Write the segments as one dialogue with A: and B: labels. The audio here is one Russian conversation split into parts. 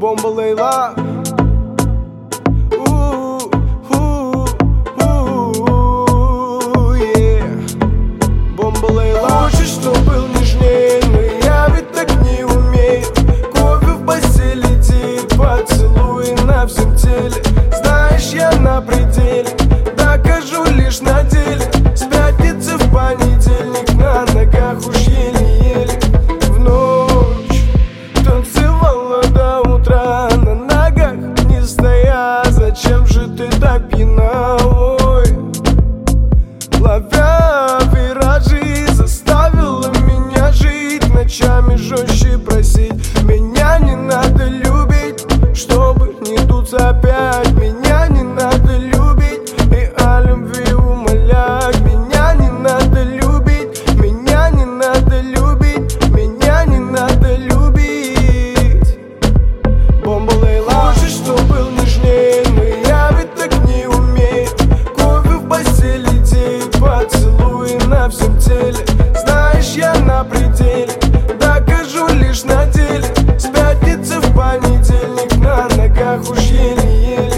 A: Бомба Лейла. Бомба Лейла. Хочешь, чтоб был нежнее, но я ведь так не умею. Кофе в постели летит, поцелуй на всем теле. Знаешь, я на пределе, докажу лишь на деле. С пятницы в понедельник на ногах уж еле-еле. В ночь танцевала до утра, на ногах не стоя. Зачем же ты так пьяна? Ой, ловя виражи, заставила меня жить, ночами жестче просить. Меня не надо любить, чтобы не дуться опять. Меня не надо любить и о любви умолять. Меня не надо любить, меня не надо любить, меня не надо любить. Бомба Лейла. Хочешь, чтоб был нежнее, но я ведь так не умею. Кофе в постели летит, поцелуй на всем теле. Знаешь, я на пределе, докажу лишь на деле. С пятницы в понедельник на ногах уж еле-еле.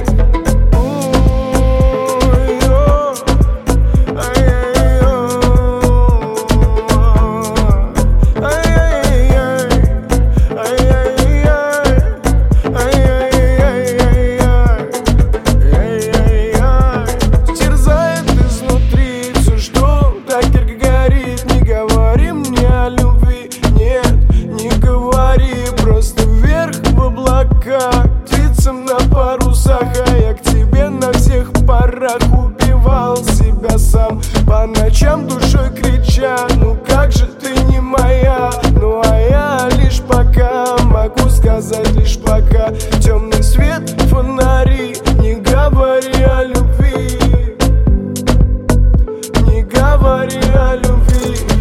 A: Терзает изнутри все, что так ярко горит. Не говори мне о любви, нет, не говори. Просто вверх в облака, птицам на парусах. А я к тебе на всех парах убивал себя сам, по ночам душой крича: ну как же ты не моя? Ну а я лишь пока могу сказать, лишь пока. Темный свет, фонари, не говори о любви, не говори о любви.